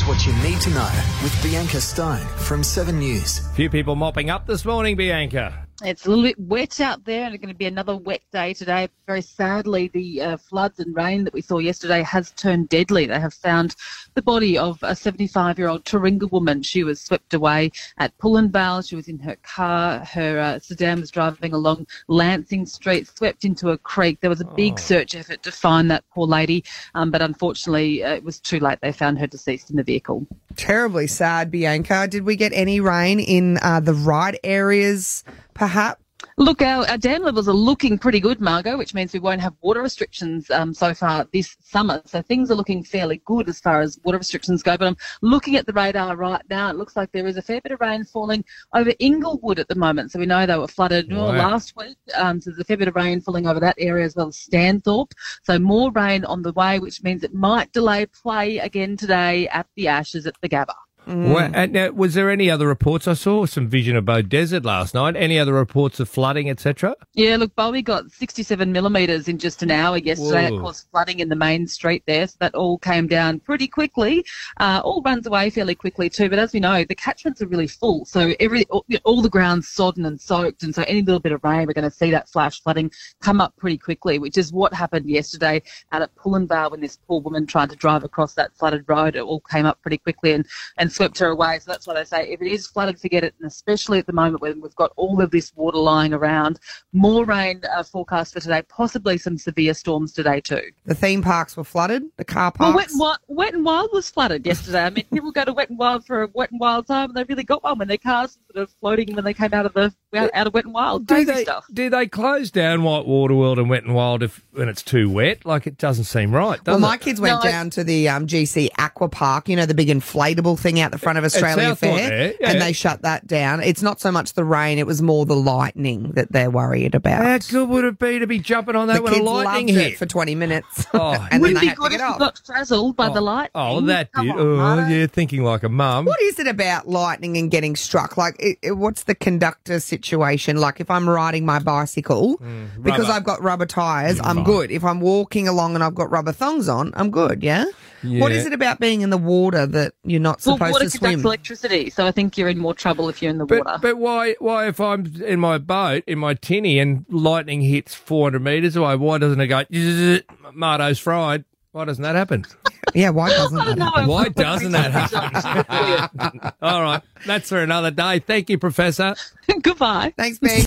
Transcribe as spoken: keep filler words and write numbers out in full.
Here's what you need to know with Bianca Stone from Seven News. Few people mopping up this morning, Bianca. It's a little bit wet out there, and it's going to be another wet day today. Very sadly, the uh, floods and rain that we saw yesterday has turned deadly. They have found the body of a seventy-five-year-old Taringa woman. She was swept away at Pullen Vale. She was in her car. Her uh, sedan was driving along Lancing Street, swept into a creek. There was a big Oh. search effort to find that poor lady, um, but unfortunately, uh, it was too late. They found her deceased in the vehicle. Terribly sad, Bianca. Did we get any rain in uh, the right areas, perhaps? Look, our, our dam levels are looking pretty good, Margot, which means we won't have water restrictions um, so far this summer. So things are looking fairly good as far as water restrictions go. But I'm looking at the radar right now. It looks like there is a fair bit of rain falling over Inglewood at the moment. So we know they were flooded Wow. last week. Um, so there's a fair bit of rain falling over that area as well as Stanthorpe. So more rain on the way, which means it might delay play again today at the Ashes at the Gabba. Well, and, uh, was there any other reports? I saw some vision of Bow Desert last night. Any other reports of flooding, et cetera? Yeah, look, Bowie got sixty-seven millimetres in just an hour yesterday. Whoa. It caused flooding in the main street there, so that all came down pretty quickly. Uh, all runs away fairly quickly too, but as we know, the catchments are really full, so every all, all the ground's sodden and soaked, and so any little bit of rain, we're going to see that flash flooding come up pretty quickly, which is what happened yesterday out at Pullen Vale when this poor woman tried to drive across that flooded road. It all came up pretty quickly and, and swept her away. So that's why they say if it is flooded, forget it. And especially at the moment when we've got all of this water lying around, more rain uh, forecast for today, possibly some severe storms today too. The theme parks were flooded, the car Well, parks. Wet and, Wild, Wet and Wild was flooded yesterday. I mean, people go to Wet and Wild for a Wet and Wild time, and they really got one when their cars were sort of floating when they came out of the out, out of Wet and Wild. Do Crazy they, stuff. do they close down White Water World and Wet and Wild if when it's too wet? Like, it doesn't seem right, does well, my it? kids went No, I- down to the um, G C Aqua Park, you know, the big inflatable thing out the front of Australia Southport Fair, there, yeah. and they shut that down. It's not so much the rain, it was more the lightning that they're worried about. How good would it be to be jumping on that the when a kids lightning loved hit? it for twenty minutes, Oh. and then Wouldn't they be had to good get if you off. got frazzled by Oh. the light. Oh, that Come did. on, Oh, Marto. you're thinking like a mum. What is it about lightning and getting struck? Like, it, it- what's the conductor situation? Like, if I'm riding my bicycle, because rubber. I've got rubber tyres, I'm good. If I'm walking along and I've got rubber thongs on, I'm good, yeah? What Yeah. is it about being in the water that you're not Well, supposed water to conducts swim? electricity, so I think you're in more trouble if you're in the water. But, but why why if I'm in my boat, in my tinny, and lightning hits four hundred metres away, why doesn't it go, "Zzz, Marto's fried"? Why doesn't that happen? Yeah, why doesn't that No, happen? Why doesn't that happen? All right, that's for another day. Thank you, Professor. Goodbye. Thanks, Ben.